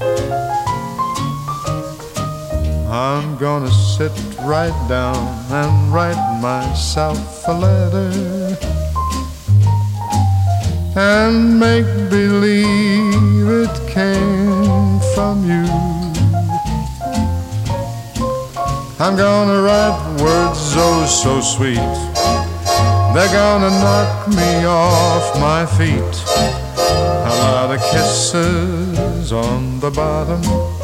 I'm gonna sit right down and write myself a letter and make believe it came from you. I'm gonna write words oh so sweet, they're gonna knock me off my feet. A lot of kisses on the bottom,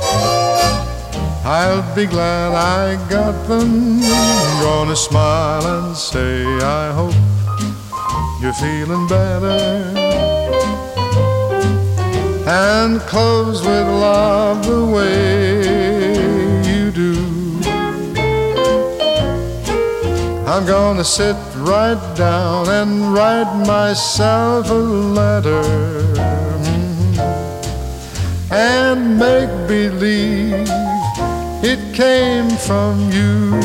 I'll be glad I got them. I'm gonna smile and say I hope you're feeling better, and close with love the way you do. I'm gonna sit right down and write myself a letter and make believe it came from you.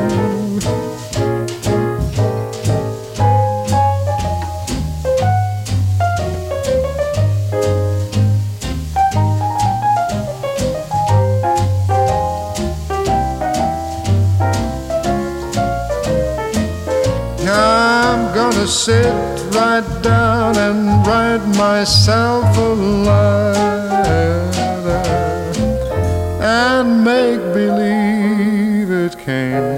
I'm gonna sit right down and write myself a letter and make believe it came